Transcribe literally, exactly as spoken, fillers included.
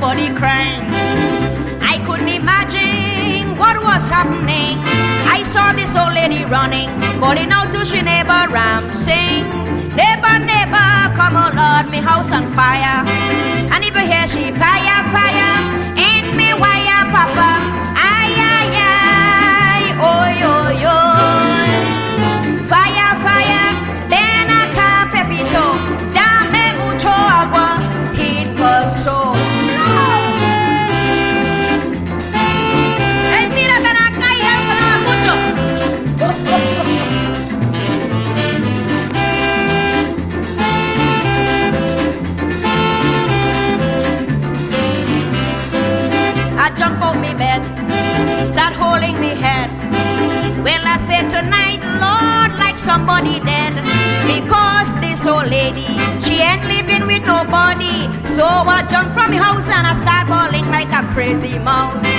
somebody crying. I couldn't imagine what was happening. I saw this old lady running, calling out to she neighbor Ram, saying, neighbor, neighbor, come on Lord, me house on fire. And if you hear she fire, fire, in me wire, papa, ay, ay, ay, oi, oi, oi. Fire, fire, then I can't pepito, dame mucho agua, heat for soul. I jump on me bed, start holding me head. Well, I said tonight, Lord, like somebody dead. Because this old lady, she ain't living with nobody. So I jump from the house and I start bawling like a crazy mouse.